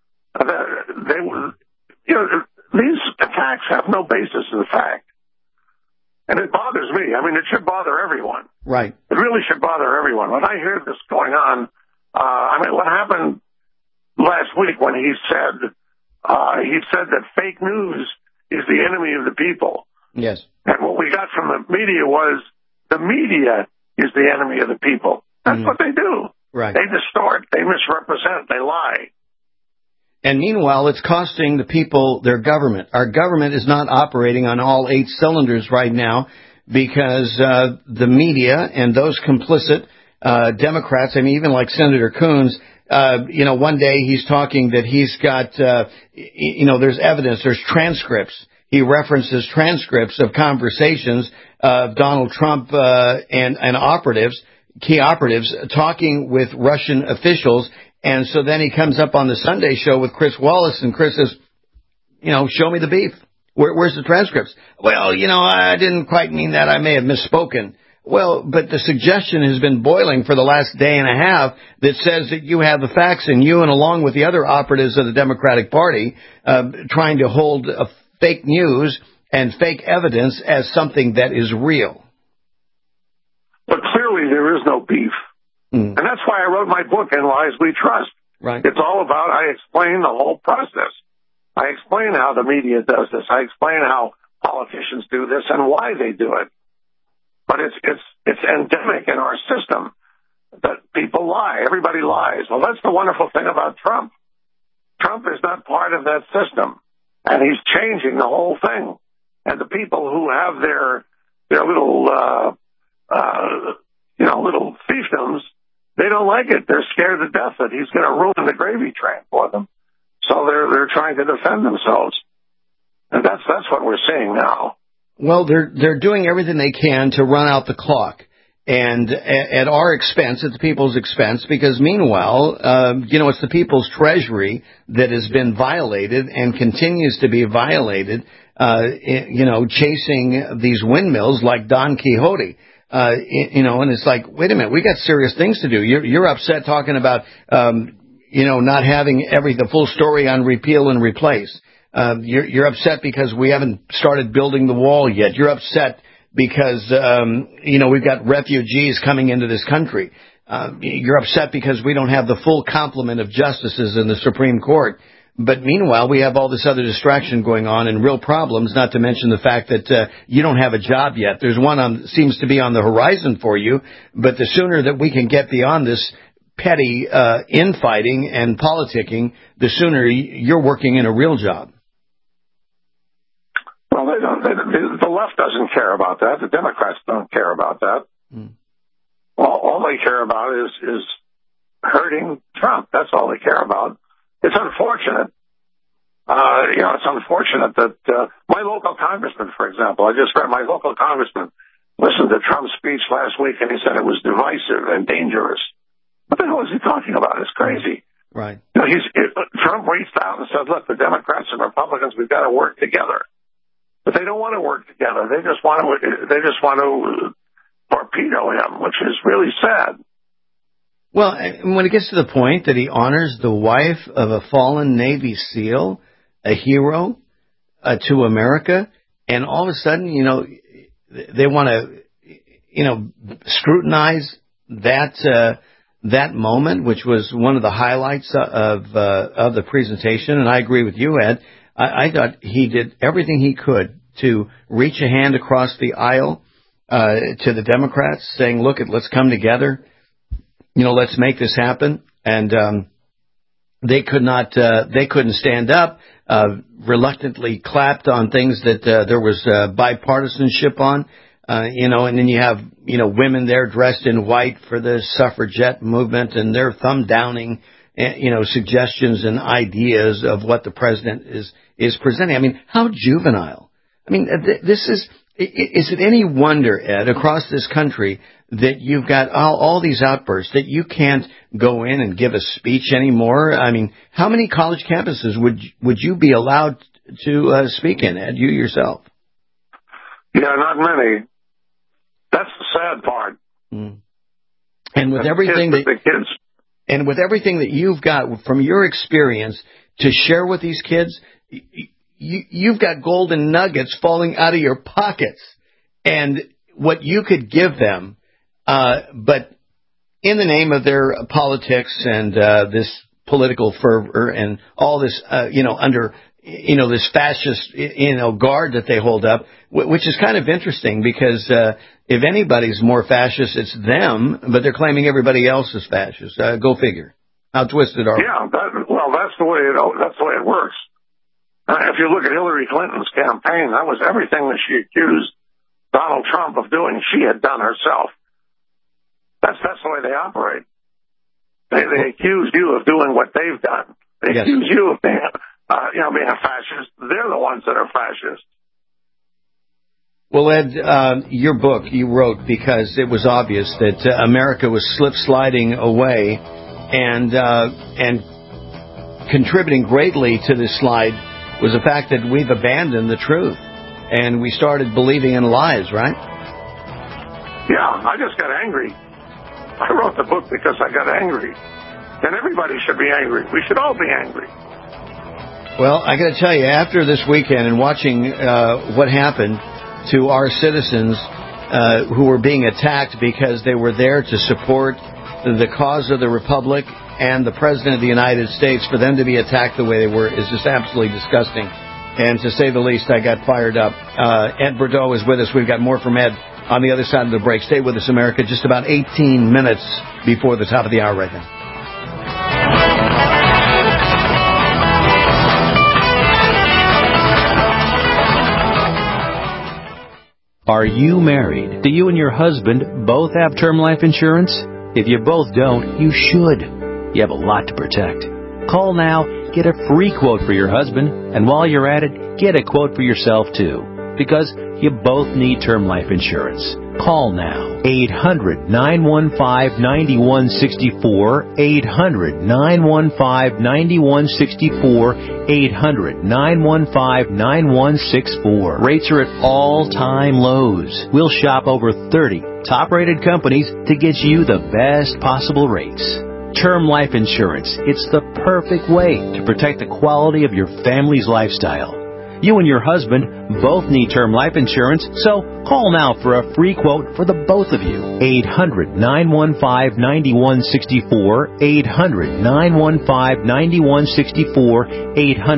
These attacks have no basis in fact. And it bothers me. I mean, it should bother everyone. Right. It really should bother everyone. When I hear this going on, what happened last week when he said that fake news is the enemy of the people. Yes. And what we got from the media was the media is the enemy of the people. That's what they do. Right. They distort, they misrepresent, they lie. And meanwhile, it's costing the people their government. Our government is not operating on all 8 cylinders right now because the media and those complicit Democrats, I mean, even like Senator Coons, one day he's talking that he's got, there's evidence, there's transcripts. He references transcripts of conversations of Donald Trump and operatives, key operatives, talking with Russian officials. And so then he comes up on the Sunday show with Chris Wallace, and Chris says, show me the beef. Where's the transcripts? Well, I didn't quite mean that. I may have misspoken. Well, but the suggestion has been boiling for the last day and a half that says that you have the facts, and you and along with the other operatives of the Democratic Party trying to hold fake news and fake evidence as something that is real. But clearly there is no beef. And that's why I wrote my book, In Lies We Trust. Right. It's all about, I explain the whole process. I explain how the media does this. I explain how politicians do this and why they do it. But it's endemic in our system that people lie. Everybody lies. Well, that's the wonderful thing about Trump. Trump is not part of that system, and he's changing the whole thing. And the people who have their little little fiefdoms, they don't like it. They're scared to death that he's going to ruin the gravy train for them. So they're trying to defend themselves. And that's what we're seeing now. Well, they're doing everything they can to run out the clock, and at our expense, at the people's expense, because meanwhile, it's the people's treasury that has been violated and continues to be violated, chasing these windmills like Don Quixote. And it's like, wait a minute, we got serious things to do. You're upset talking about, not having the full story on repeal and replace. You're upset because we haven't started building the wall yet. You're upset because, we've got refugees coming into this country. You're upset because we don't have the full complement of justices in the Supreme Court. But meanwhile, we have all this other distraction going on and real problems, not to mention the fact that you don't have a job yet. There's one seems to be on the horizon for you, but the sooner that we can get beyond this petty infighting and politicking, the sooner you're working in a real job. Well, the left doesn't care about that. The Democrats don't care about that. All they care about is hurting Trump. That's all they care about. It's unfortunate. It's unfortunate that my local congressman, for example, I just read my local congressman listened to Trump's speech last week, and he said it was divisive and dangerous. What the hell is he talking about? It's crazy. Right. Trump reached out and said, look, the Democrats and Republicans, we've got to work together. But they don't want to work together. They just want to torpedo him, which is really sad. Well, when it gets to the point that he honors the wife of a fallen Navy SEAL, a hero to America, and all of a sudden, they want to, scrutinize that moment, which was one of the highlights of the presentation. And I agree with you, Ed. I thought he did everything he could to reach a hand across the aisle to the Democrats, saying, "Look, let's come together. Let's make this happen." And they couldn't stand up, reluctantly clapped on things that there was bipartisanship on. And then you have, women there dressed in white for the suffragette movement, and they're thumb downing, suggestions and ideas of what the president is presenting. I mean, how juvenile. I mean, this is it any wonder, Ed, across this country that you've got all these outbursts, that you can't go in and give a speech anymore? I mean, how many college campuses would you be allowed to speak in, Ed, you yourself? Yeah, not many. That's the sad part. Mm. And with everything that you've got from your experience to share with these kids, you've got golden nuggets falling out of your pockets, and what you could give them, but in the name of their politics and this political fervor and all this, under this fascist, guard that they hold up, which is kind of interesting because if anybody's more fascist, it's them, but they're claiming everybody else is fascist. Go figure. How twisted are we? Yeah, that's the way it works. If you look at Hillary Clinton's campaign, that was everything that she accused Donald Trump of doing, she had done herself. That's the way they operate. They accuse you of doing what they've done. They accuse you of being a fascist. They're the ones that are fascists. Well, Ed, your book you wrote because it was obvious that America was sliding away, and contributing greatly to this slide was the fact that we've abandoned the truth and we started believing in lies, right? Yeah, I just got angry. I wrote the book because I got angry. And everybody should be angry. We should all be angry. Well, I got to tell you, after this weekend and watching what happened to our citizens who were being attacked because they were there to support the cause of the Republic and the President of the United States, for them to be attacked the way they were is just absolutely disgusting. And to say the least, I got fired up. Ed Bordeaux is with us. We've got more from Ed on the other side of the break. Stay with us, America. Just about 18 minutes before the top of the hour right now. Are you married? Do you and your husband both have term life insurance? If you both don't, you should. You have a lot to protect. Call now, get a free quote for your husband, and while you're at it, get a quote for yourself too. Because you both need term life insurance. Call now. 800-915-9164. 800-915-9164. 800-915-9164. Rates are at all-time lows. We'll shop over 30 top-rated companies to get you the best possible rates. Term life insurance. It's the perfect way to protect the quality of your family's lifestyle. You and your husband both need term life insurance, so call now for a free quote for the both of you. 800-915-9164. 800-915-9164.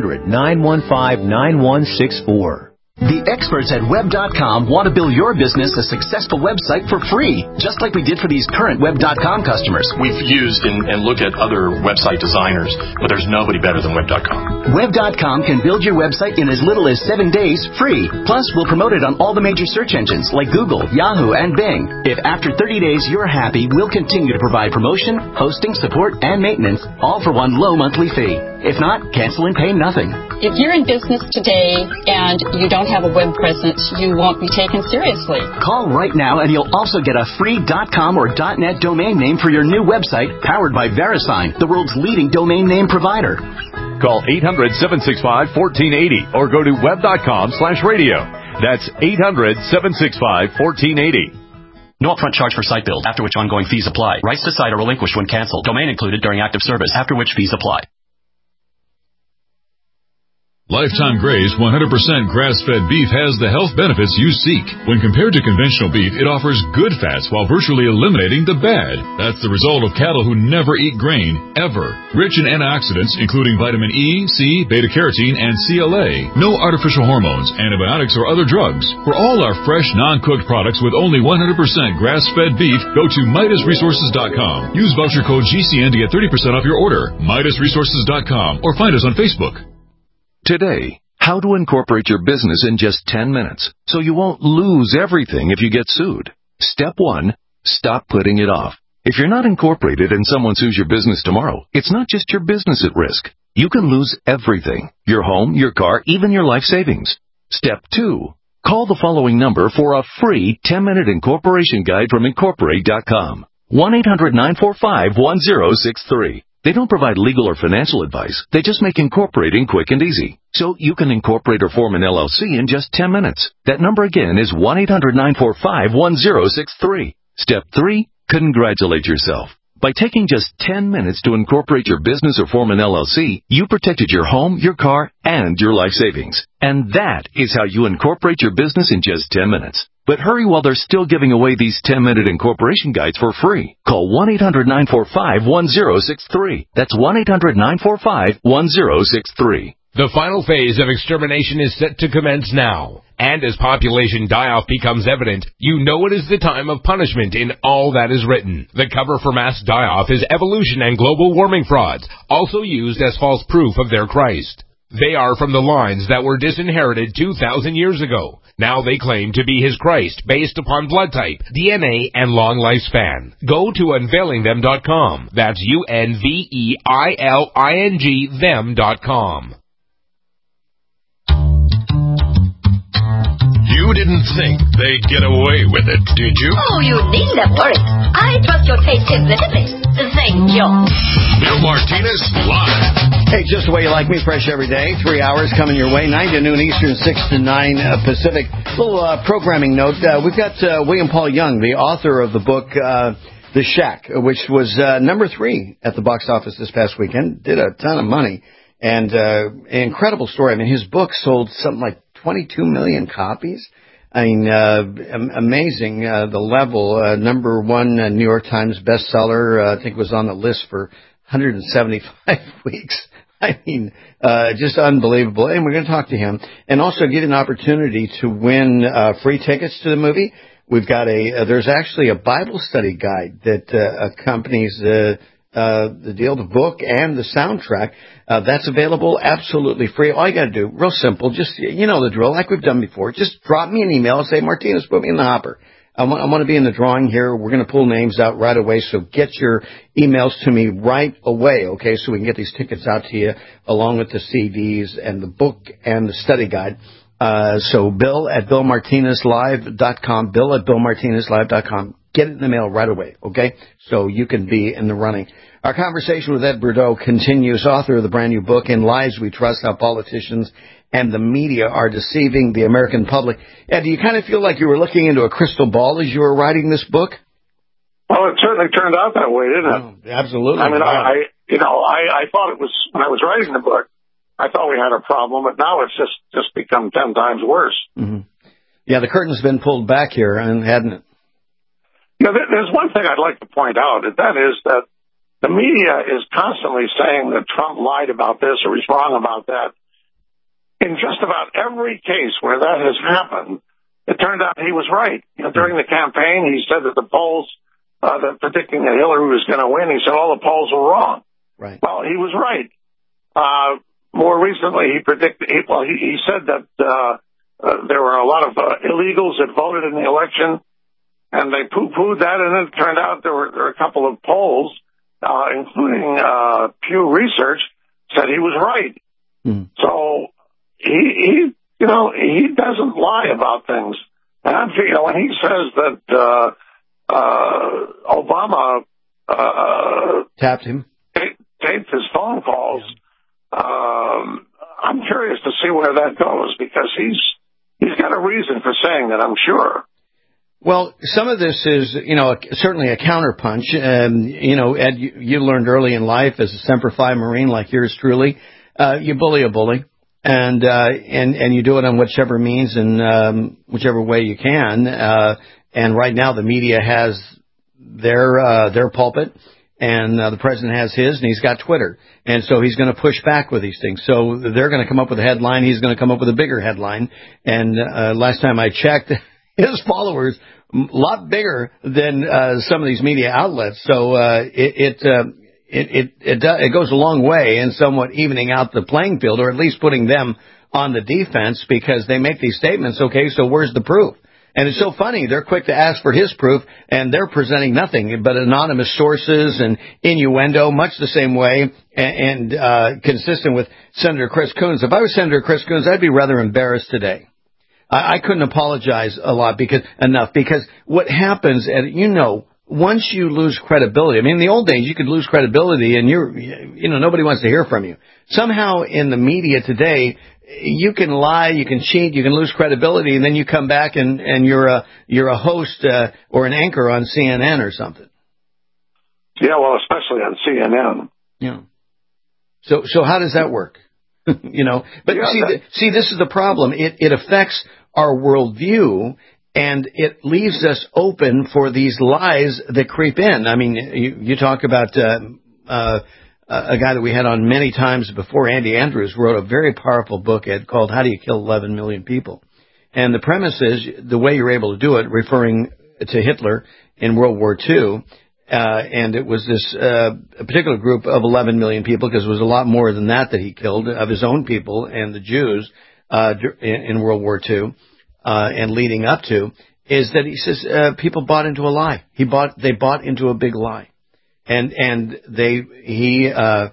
800-915-9164. The experts at Web.com want to build your business a successful website for free, just like we did for these current Web.com customers. We've used and looked at other website designers, but there's nobody better than Web.com. Web.com can build your website in as little as 7 days free. Plus, we'll promote it on all the major search engines like Google, Yahoo, and Bing. If after 30 days you're happy, we'll continue to provide promotion, hosting, support, and maintenance, all for one low monthly fee. If not, cancel and pay nothing. If you're in business today and you don't have a web presence, you won't be taken seriously. Call right now and you'll also get a free .com or .net domain name for your new website powered by VeriSign, the world's leading domain name provider. Call 800-765-1480 or go to web.com/radio. That's 800-765-1480. No upfront charge for site build, after which ongoing fees apply. Rights to site are relinquished when canceled. Domain included during active service, after which fees apply. Lifetime Graze 100% grass-fed beef has the health benefits you seek. When compared to conventional beef, it offers good fats while virtually eliminating the bad. That's the result of cattle who never eat grain, ever. Rich in antioxidants, including vitamin E, C, beta-carotene, and CLA. No artificial hormones, antibiotics, or other drugs. For all our fresh, non-cooked products with only 100% grass-fed beef, go to MidasResources.com. Use voucher code GCN to get 30% off your order. MidasResources.com or find us on Facebook. Today, how to incorporate your business in just 10 minutes so you won't lose everything if you get sued. Step 1, stop putting it off. If you're not incorporated and someone sues your business tomorrow, it's not just your business at risk. You can lose everything, your home, your car, even your life savings. Step 2, call the following number for a free 10-minute incorporation guide from Incorporate.com. 1-800-945-1063. They don't provide legal or financial advice. They just make incorporating quick and easy. So you can incorporate or form an LLC in just 10 minutes. That number again is 1-800-945-1063. Step 3, congratulate yourself. By taking just 10 minutes to incorporate your business or form an LLC, you protected your home, your car, and your life savings. And that is how you incorporate your business in just 10 minutes. But hurry while they're still giving away these 10-minute incorporation guides for free. Call 1-800-945-1063. That's 1-800-945-1063. The final phase of extermination is set to commence now. And as population die-off becomes evident, you know it is the time of punishment in all that is written. The cover for mass die-off is evolution and global warming frauds, also used as false proof of their Christ. They are from the lines that were disinherited 2,000 years ago. Now they claim to be his Christ based upon blood type, DNA, and long lifespan. Go to unveilingthem.com. That's UNVEILING them.com. You didn't think they'd get away with it, did you? Oh, you needn't worry. I trust your taste implicitly. Thank you. Bill Martinez Live. Hey, just the way you like me, fresh every day. 3 hours coming your way, 9 to noon Eastern, 6 to 9 Pacific. Little programming note. We've got William Paul Young, the author of the book The Shack, which was number 3 at the box office this past weekend. Did a ton of money. And an incredible story. I mean, his book sold something like 22 million copies. I mean, amazing, the level. Number 1 New York Times bestseller, I think was on the list for 175 weeks. I mean, just unbelievable. And we're going to talk to him and also get an opportunity to win free tickets to the movie. We've got there's actually a Bible study guide that accompanies the deal, the book and the soundtrack. That's available absolutely free. All you got to do, real simple, just, you know the drill, like we've done before. Just drop me an email and say, Martinez, put me in the hopper. I want to be in the drawing here. We're going to pull names out right away, so get your emails to me right away, okay, so we can get these tickets out to you along with the CDs and the book and the study guide. So Bill at BillMartinezLive.com, Bill at BillMartinezLive.com. Get it in the mail right away, okay? So you can be in the running. Our conversation with Ed Bordeaux continues, author of the brand new book, In Lies We Trust, How Politicians and the Media Are Deceiving the American Public. Ed, do you kind of feel like you were looking into a crystal ball as you were writing this book? Well, it certainly turned out that way, didn't it? Oh, absolutely. I mean, I thought it was, when I was writing the book, I thought we had a problem, but now it's just become 10 times worse. Mm-hmm. Yeah, the curtain's been pulled back here, hadn't it? Yeah, there's one thing I'd like to point out, and that is that the media is constantly saying that Trump lied about this or he's wrong about that. In just about every case where that has happened, it turned out he was right. You know, during the campaign, he said that the polls, that predicting that Hillary was going to win, he said all the polls were wrong. Right. Well, he was right. More recently, he said that there were a lot of illegals that voted in the election, and they poo-pooed that, and then it turned out there were a couple of polls, including Pew Research, said he was right. Mm. So he doesn't lie about things. And I'm thinking, when he says that Obama tapped him, taped his phone calls, I'm curious to see where that goes, because he's got a reason for saying that, I'm sure. Well, some of this is, certainly a counterpunch. Ed, you learned early in life as a Semper Fi Marine like yours truly, you bully a bully. and you do it on whichever means and whichever way you can. And right now, the media has their pulpit, and the president has his, and he's got Twitter. And so he's going to push back with these things. So they're going to come up with a headline. He's going to come up with a bigger headline. And last time I checked, his followers a lot bigger than some of these media outlets. So it goes a long way in somewhat evening out the playing field, or at least putting them on the defense, because they make these statements. Okay, so where's the proof? And it's so funny. They're quick to ask for his proof, and they're presenting nothing but anonymous sources and innuendo, much the same way, and consistent with Senator Chris Coons. If I was Senator Chris Coons, I'd be rather embarrassed today. I couldn't apologize enough because what happens, and once you lose credibility, I mean, in the old days, you could lose credibility and nobody wants to hear from you. Somehow in the media today, you can lie, you can cheat, you can lose credibility, and then you come back and you're a host or an anchor on CNN or something. Yeah, well, especially on CNN. Yeah. So how does that work? But see, this is the problem. It affects our worldview, and it leaves us open for these lies that creep in. I mean, you talk about a guy that we had on many times before, Andy Andrews, wrote a very powerful book, Ed, called How Do You Kill 11 Million People? And the premise is the way you're able to do it, referring to Hitler in World War II, and it was this a particular group of 11 million people, because it was a lot more than that he killed of his own people and the Jews in World War II and leading up to, is that he says people bought into a lie. They bought into a big lie. And he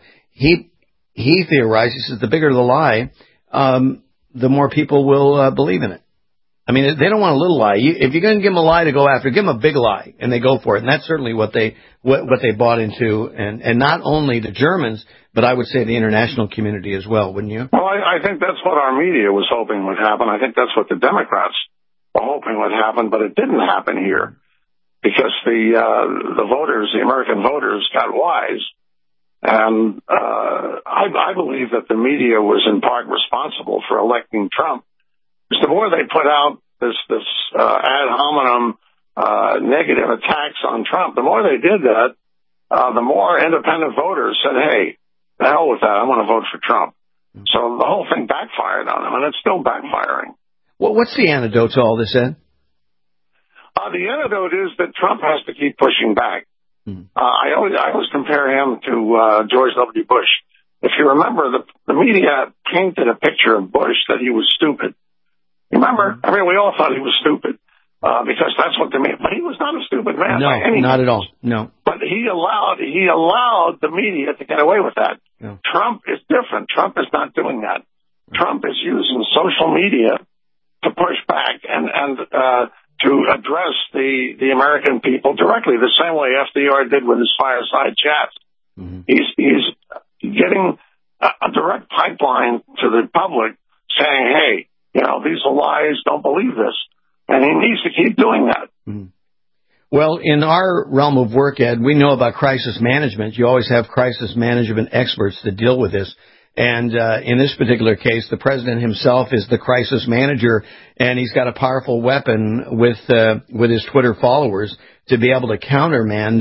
theorized, he says, the bigger the lie, the more people will believe in it. I mean, they don't want a little lie. If you're going to give them a lie to go after, give them a big lie, and they go for it. And that's certainly what they bought into, and not only the Germans, but I would say the international community as well, wouldn't you? Well, I think that's what our media was hoping would happen. I think that's what the Democrats were hoping would happen, but it didn't happen here. Because the voters, the American voters, got wise, and I believe that the media was in part responsible for electing Trump. Because the more they put out this ad hominem negative attacks on Trump, the more they did that, the more independent voters said, "Hey, the hell with that! I want to vote for Trump." So the whole thing backfired on them, and it's still backfiring. Well, what's the antidote to all this, Ed? The antidote is that Trump has to keep pushing back. I always compare him to George W. Bush. If you remember, the media painted a picture of Bush that he was stupid. Remember? I mean, we all thought he was stupid because that's what the media. But he was not a stupid man. No, not at all. No. But he allowed the media to get away with that. No. Trump is different. Trump is not doing that. Trump is using social media to push back and to address the American people directly, the same way FDR did with his fireside chats. Mm-hmm. He's getting a direct pipeline to the public saying, hey, these are lies, don't believe this. And he needs to keep doing that. Mm-hmm. Well, in our realm of work, Ed, we know about crisis management. You always have crisis management experts that deal with this. And in this particular case, the president himself is the crisis manager, and he's got a powerful weapon with his Twitter followers to be able to countermand,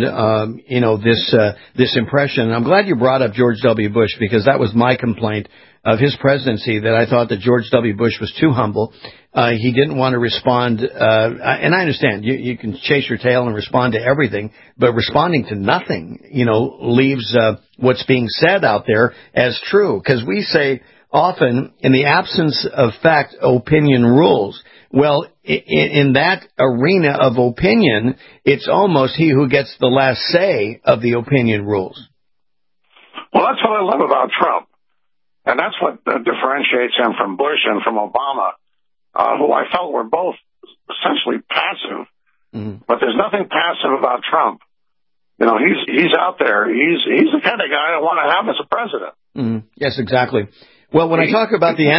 this impression. And I'm glad you brought up George W. Bush, because that was my complaint of his presidency, that I thought that George W. Bush was too humble. He didn't want to respond, and I understand you can chase your tail and respond to everything, but responding to nothing, leaves what's being said out there as true. Because we say often, in the absence of fact, opinion rules. Well, in that arena of opinion, it's almost he who gets the last say of the opinion rules. Well, that's what I love about Trump. And that's what differentiates him from Bush and from Obama, who I felt were both essentially passive. Mm-hmm. But there's nothing passive about Trump. He's out there. He's the kind of guy I want to have as a president. Mm-hmm. Yes, exactly. Well, when I talk about the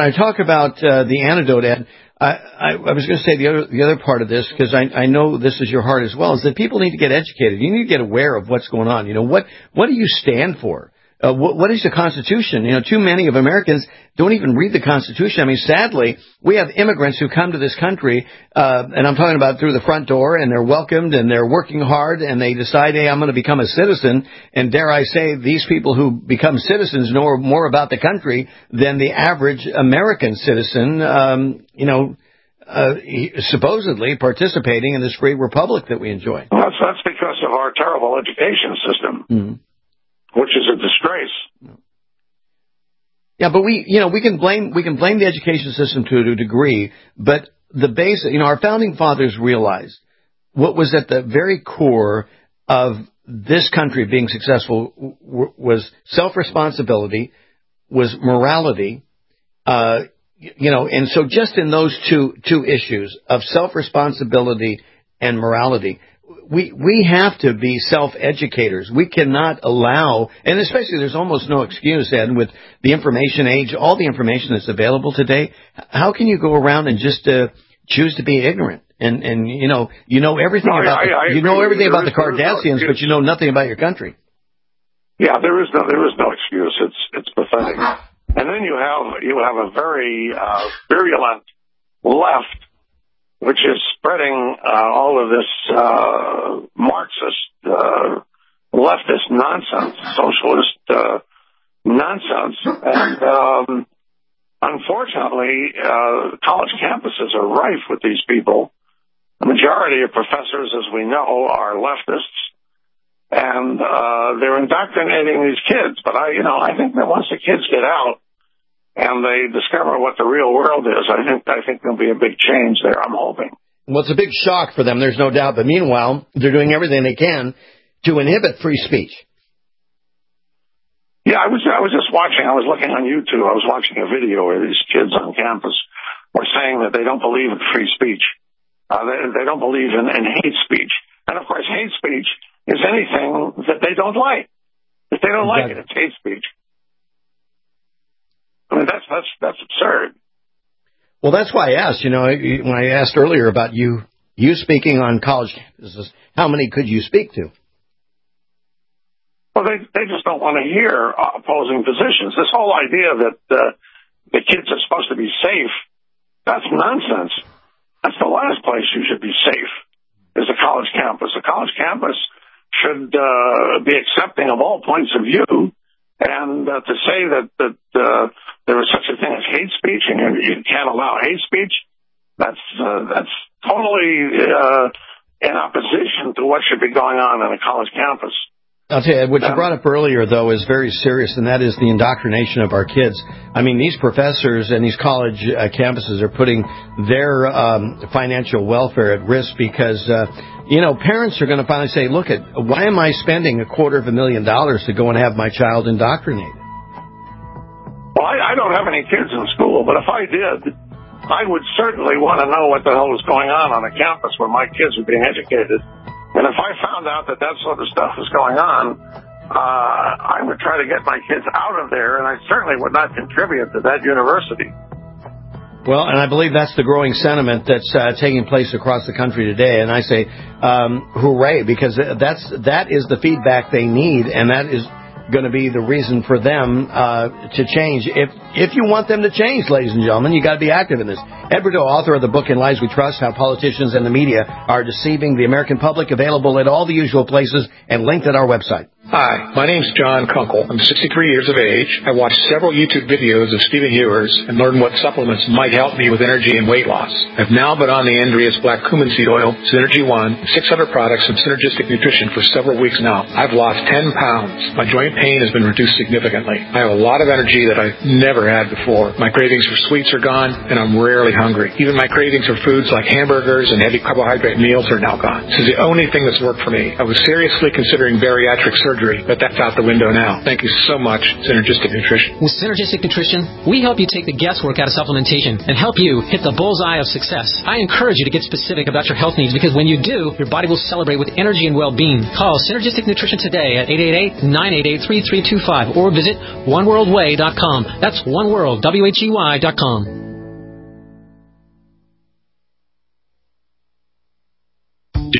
antidote, Ed, I was going to say the other part of this, because I know this is your heart as well, is that people need to get educated. You need to get aware of what's going on. What do you stand for? what is the Constitution? Too many of Americans don't even read the Constitution. I mean, sadly, we have immigrants who come to this country, and I'm talking about through the front door, and they're welcomed, and they're working hard, and they decide, hey, I'm going to become a citizen. And dare I say, these people who become citizens know more about the country than the average American citizen, supposedly participating in this free republic that we enjoy. Well, that's because of our terrible education system, which is a disgrace. Yeah, but we can blame the education system to a degree, but the basic, our founding fathers realized what was at the very core of this country being successful was self-responsibility, was morality, and so just in those two issues of self-responsibility and morality, we have to be self-educators. We cannot allow, and especially there's almost no excuse, Ed, with the information age, all the information that's available today, how can you go around and just choose to be ignorant? And you know everything about everything about the Kardashians, but you know nothing about your country. Yeah, there is no excuse. It's pathetic. And then you have a very virulent left, which is spreading all of this Marxist, leftist nonsense, socialist nonsense. And unfortunately, college campuses are rife with these people. The majority of professors, as we know, are leftists. And they're indoctrinating these kids. But I think that once the kids get out and they discover what the real world is, I think there'll be a big change there, I'm hoping. Well, it's a big shock for them, there's no doubt. But meanwhile, they're doing everything they can to inhibit free speech. Yeah, I was just watching. I was looking on YouTube. I was watching a video where these kids on campus were saying that they don't believe in free speech. They don't believe in hate speech. And, of course, hate speech is anything that they don't like. If they don't like it, it's hate speech. I mean, that's absurd. Well, that's why I asked, when I asked earlier about you speaking on college campuses, how many could you speak to? Well, they just don't want to hear opposing positions. This whole idea that the kids are supposed to be safe, that's nonsense. That's the last place you should be safe, is a college campus. A college campus should be accepting of all points of view, and to say that there is such a thing as hate speech and you can't allow hate speech, that's totally in opposition to what should be going on in a college campus. I'll tell you, what you brought up earlier, though, is very serious, and that is the indoctrination of our kids. I mean, these professors and these college campuses are putting their financial welfare at risk because, parents are going to finally say, look, why am I spending $250,000 to go and have my child indoctrinated? Well, I don't have any kids in school, but if I did, I would certainly want to know what the hell is going on a campus where my kids are being educated. And if I found out that sort of stuff was going on, I would try to get my kids out of there, and I certainly would not contribute to that university. Well, and I believe that's the growing sentiment that's taking place across the country today. And I say, hooray, because that is the feedback they need, and that is going to be the reason for them to change. If you want them to change, ladies and gentlemen, you got to be active in this. Ed Berdeau, author of the book In Lies We Trust, How Politicians and the Media Are Deceiving the American Public, available at all the usual places and linked at our website. Hi, my name's John Kunkel. I'm 63 years of age. I watched several YouTube videos of Stephen Hewers and learned what supplements might help me with energy and weight loss. I've now been on the Andreas Black Cumin Seed Oil, Synergy One, 600 products and Synergistic Nutrition for several weeks now. I've lost 10 pounds. My joint pain has been reduced significantly. I have a lot of energy that I've never had before. My cravings for sweets are gone, and I'm rarely hungry. Even my cravings for foods like hamburgers and heavy carbohydrate meals are now gone. This is the only thing that's worked for me. I was seriously considering bariatric surgery, but that's out the window now. Thank you so much, Synergistic Nutrition. With Synergistic Nutrition, we help you take the guesswork out of supplementation and help you hit the bullseye of success. I encourage you to get specific about your health needs, because when you do, your body will celebrate with energy and well-being. Call Synergistic Nutrition today at 888-988-3325 or visit oneworldway.com. That's oneworld, WHEY.com.